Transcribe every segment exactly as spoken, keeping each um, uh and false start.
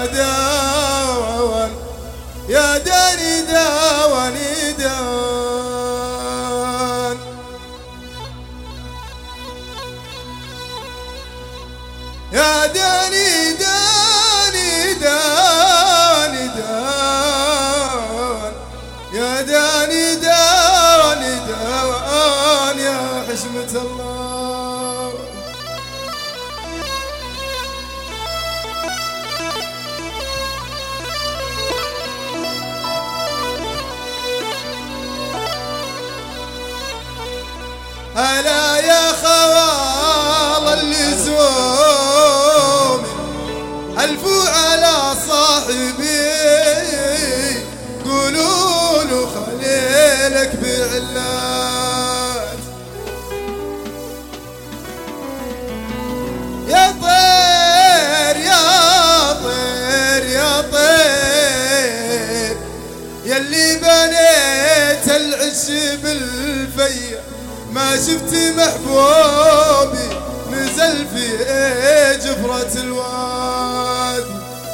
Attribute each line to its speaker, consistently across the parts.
Speaker 1: داون يا داني داوني داون يا داني داني داني داون يا داني داني داون يا حشمة الله. هلا يا خوال اللزوم ألفوا على صاحبي قولوا له خليلك بعلات يا طير يا طير يا طير يلي بنيت العش بالفيا ما شفت محبوبي نزل في جفرة الواد.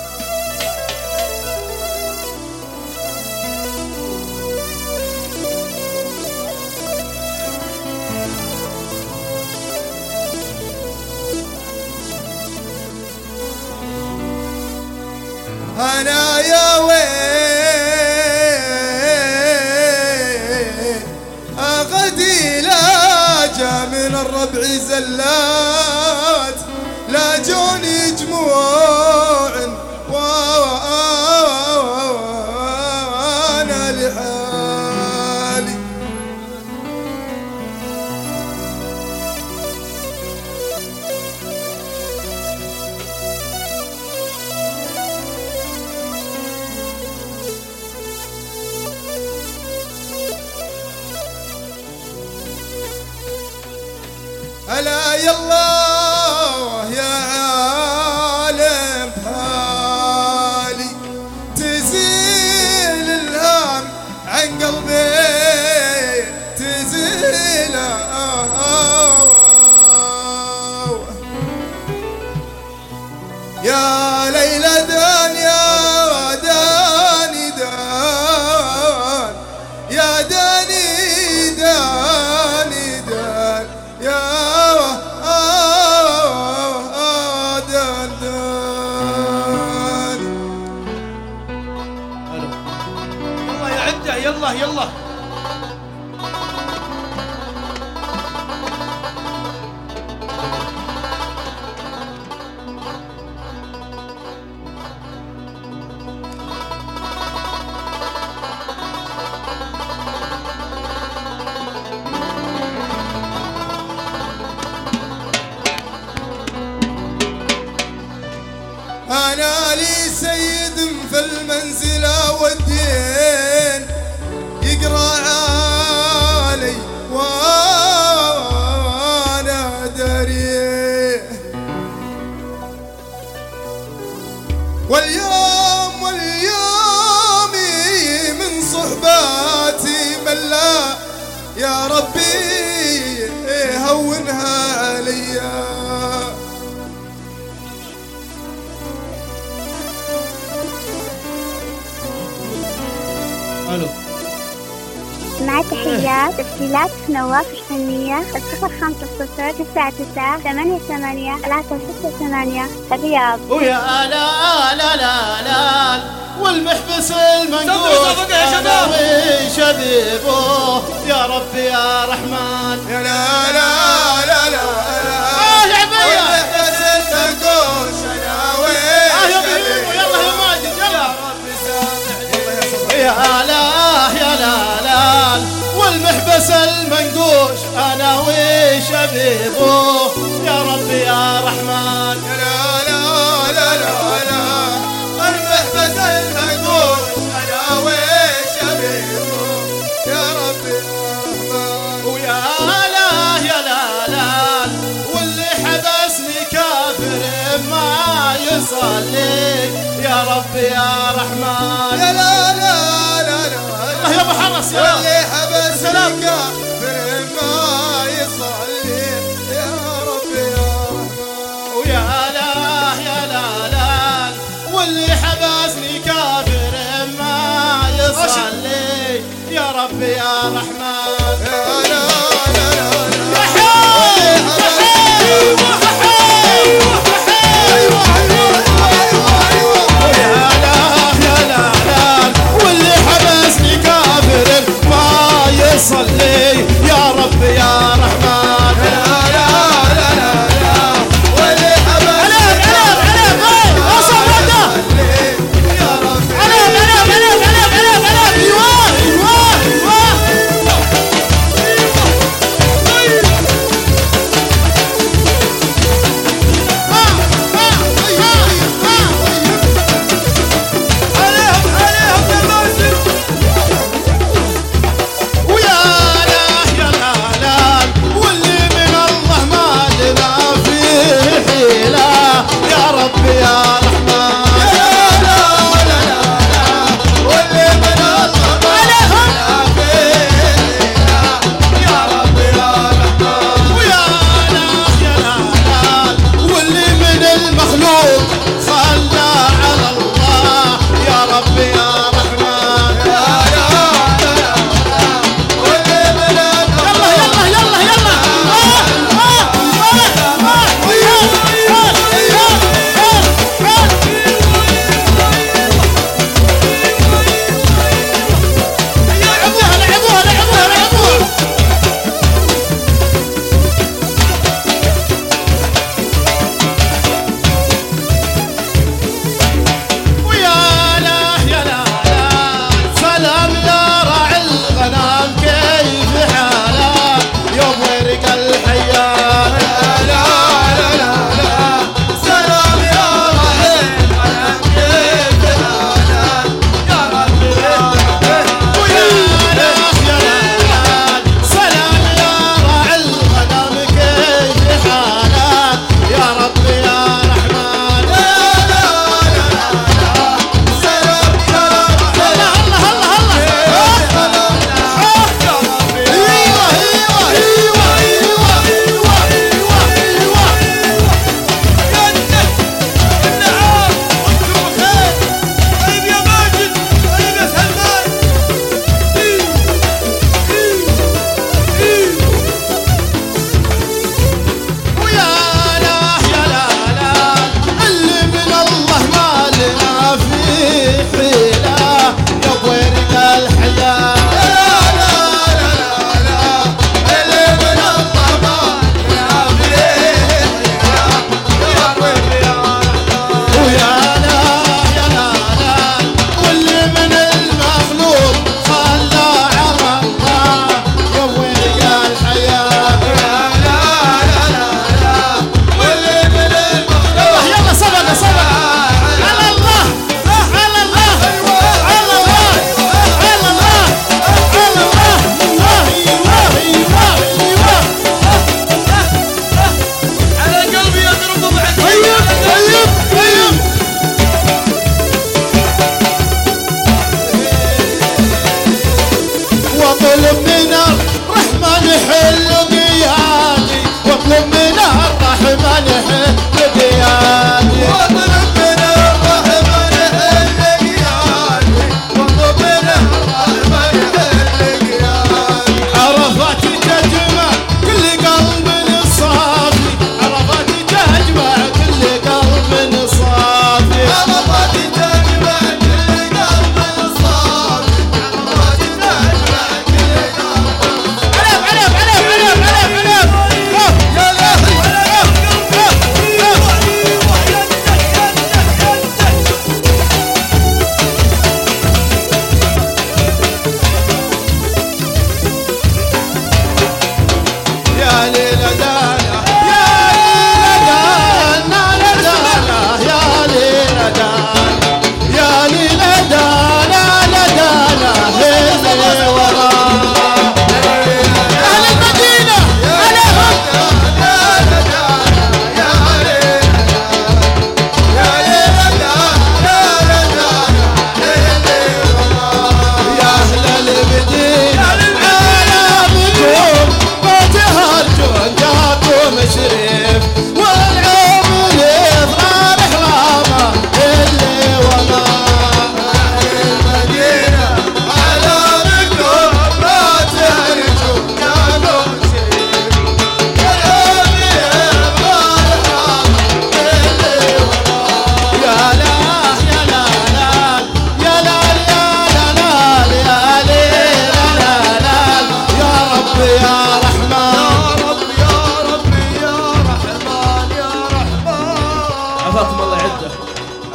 Speaker 1: أنا يا ويل أغدي لا من الربع زلات لا جوني جموع وانا لحالي. هلا يالله يا عالم بحالي تزيل الهام عن قلبي تزيل يا ليلى دان يا داني دان يا داني داني دان يا
Speaker 2: يلا يلا
Speaker 1: أنا لي سيد في المنزلة والدين يقرأ علي وانا داري واليوم واليوم من صحباتي ملا يا ربي هونها عليا.
Speaker 2: الو
Speaker 3: مع تحيات تسجيلات نواف الفنية الصفر خمسة صفر تسعة تسعة ثمانية ثمانية ثلاثة ستة ثمانية الرياض.
Speaker 2: ويا لا لا لا لا والمحبس المنقوص شبيبه يا ربي يا رحمن
Speaker 1: يا لا لا لا لا
Speaker 2: اه يا عبية
Speaker 1: والمحبس المنقوص شناوي
Speaker 2: شبيبه يلا يا ماجد يلا ربي سامحني يا لا يا لا لا والمحبس المنقوش انا وشبيبه يا ربي يا رحمن
Speaker 1: يا لا لا لا لا لا المحبس المنقوش انا وشبيبه يا ربي يا رحمن.
Speaker 2: ويا لا يا لا لا واللي حبسني كافر ما يصلي يا ربي يا رحمن
Speaker 1: يا لا لا لا لا
Speaker 2: الله يا ابو حرس يا
Speaker 1: واللي حبسني كافر ما يصلي يا ربي يا رحمن.
Speaker 2: ويا لا يا لا لا واللي حبسني كافر ما يصلي يا ربي يا رحمن.
Speaker 1: يا لا لا لا لا
Speaker 2: صلي يا رب يا رحمن.
Speaker 1: لا لا لا لا لا واللي
Speaker 2: عليك عليك عليك وصل وده
Speaker 1: يا رب
Speaker 2: عليك عليك عليك عليك عليك عليك ايوه ايوه
Speaker 1: عليهم عليهم يا مازن.
Speaker 2: ويا لا يا لا لا واللي من الله ما لنا فيه حيلة يا رب يا رحمن.
Speaker 1: لا لا لا لا واللي من الله ما لنا فيه يا رب يا رحمن.
Speaker 2: ويا لا يا لا لا واللي من المخلوق خلى على الله يا رب يا رحمن.
Speaker 1: لا لا لا لا واللي من الله
Speaker 2: يلا يلا يلا يلا آه آه لعبوها لعبوها لعبوها لعبوها. ويا لا يا لا لا سلام يا راعي الغنم كيف حالك يوم ورق الحياة.
Speaker 1: لا لا لا لا سلام يا رحيم على كيف حالك يا رب يا رب.
Speaker 2: ويا لا يا لا لا سلام يا راعي الغنم كيف حالك يا رب يا رحمن.
Speaker 1: لا لا لا لا سلام يا
Speaker 2: الله الله الله الله
Speaker 1: ايوه ايوه ايوه ايوه ايوه ايوه ايوه يا النت النعام وانتم بخير. طيب يا ماجد طيب يا سلمان. ايه ايه ايه
Speaker 2: ويا لا يا لا لا اللي من الله ما لنا فيه حيلة يا بورق الحياة. ويا لا يا لا لا واللي من المخلوق خلى على الله يا بورق الحياة. يلا يلا سبق سبق على الله على الله على الله على الله على الله. ايوه ايوه ايوه
Speaker 1: على قلبي يضرب بعد.
Speaker 2: طيب طيب طيب واطلب من الرحمن حل قيادي واطلب من الرحمن حل قيادي.
Speaker 1: واطلب من الرحمن حل قيادي واطلب من الرحمن حل قيادي.
Speaker 2: عرفات تجمع كل قلب صافي عرفات تجمع كل قلب صافي.
Speaker 1: عرفات تجمع كل قلب صافي. عرفات تجمع كل قلب.
Speaker 2: عليب عليب عليب عليب عليب عليب.
Speaker 1: يا لهوي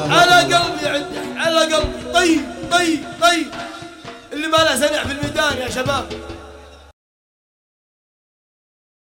Speaker 1: على قلبي عندك على قلبي. طيب طيب طيب اللي ما له سنع في الميدان يا شباب.